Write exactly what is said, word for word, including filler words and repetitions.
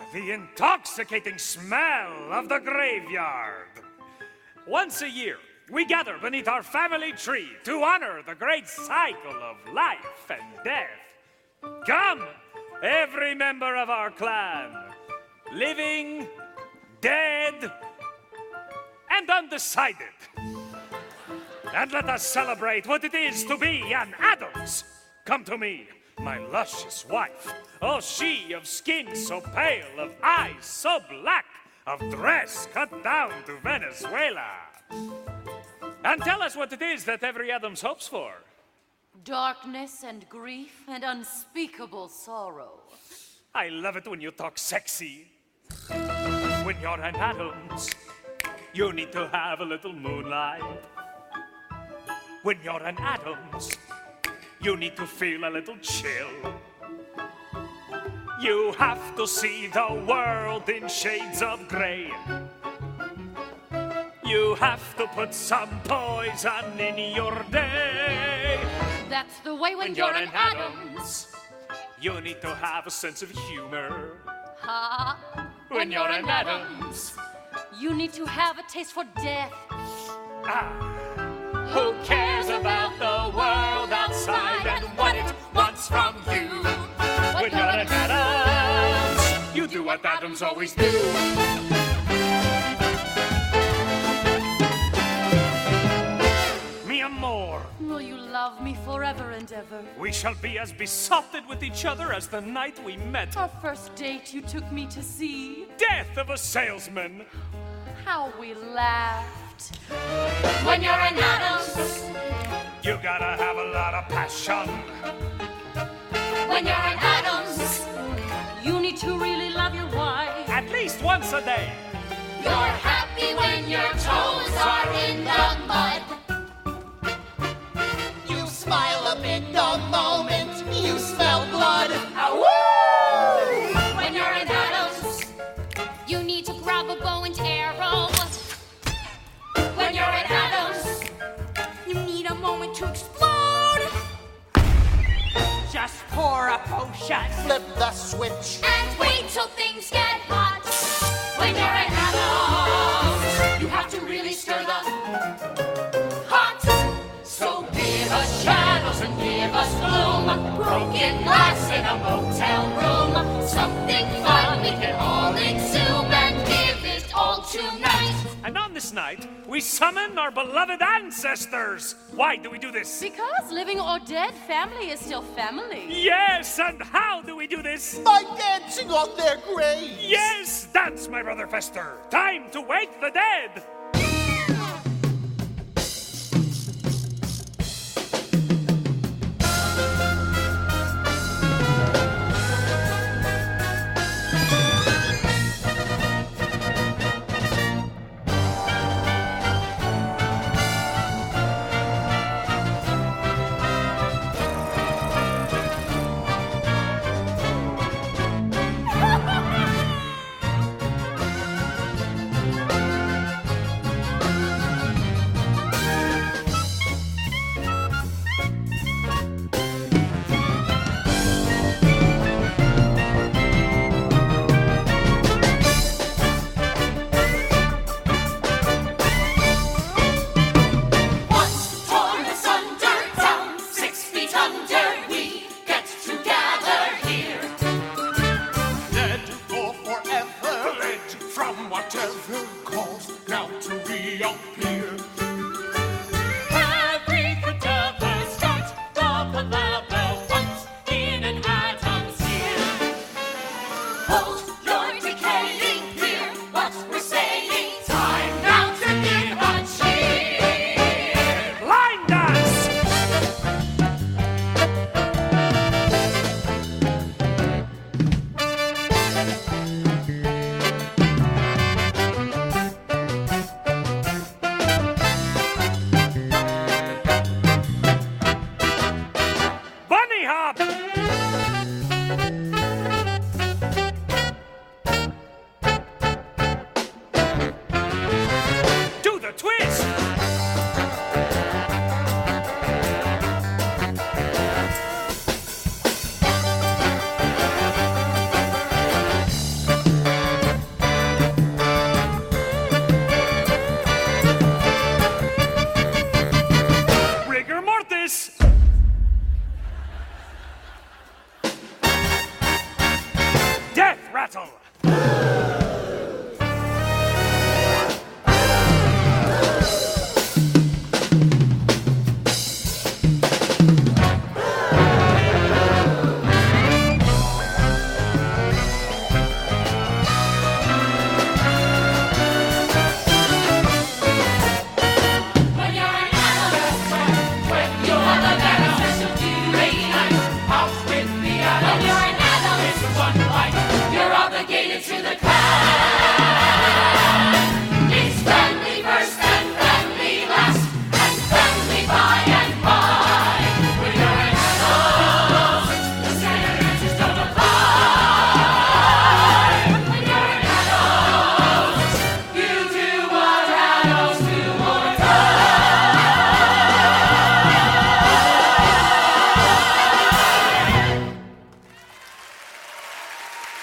the intoxicating smell of the graveyard. Once a year, we gather beneath our family tree to honor the great cycle of life and death. Come, every member of our clan, living, dead, and undecided. And let us celebrate what it is to be an Addams. Come to me, my luscious wife. Oh, she of skin so pale, of eyes so black, of dress cut down to Venezuela. And tell us what it is that every Addams hopes for. Darkness and grief and unspeakable sorrow. I love it when you talk sexy. When you're an Addams, you need to have a little moonlight. When you're an Addams, you need to feel a little chill. You have to see the world in shades of gray. You have to put some poison in your day. That's the way when, When you're, you're an an Addams. Addams, you need to have a sense of humor. Ha! When you're an Addams, you need to have a taste for death. ah. Who cares about the world outside and what it wants from you? When you're an Addams, you do what Addams always do. Mi amor, Will you love me forever and ever? we shall be as besotted with each other as the night we met. Our first date you took me to see. Death of a salesman. How we laughed. When you're an Addams, You gotta have a lot of passion. when you're an Addams, You need to really love your wife. At least once a day. you're happy when your toes are in the mud. You smile a bit the moment you smell blood. When you're an Addams, You need to grab a bow and arrow. when you're an Addams, You need a moment to explode. Just pour a potion. Flip the switch. and wait till things get hot. When you're an Addams, you have to really stir the hot. So give us shadows and give us gloom. Broken glass in a motel room. Something fun we can all exhume and give it all tonight. And on this night, we summon our beloved ancestors. Why do we do this? Because living or dead, family is still family. Yes, and how do we do this? By dancing on their graves. Yes, dance, my brother Fester. Time to wake the dead. rattle. When you're an adult, when you have a very special duty, house with the adults. When you're an adult, it's a fun life. You're obligated to the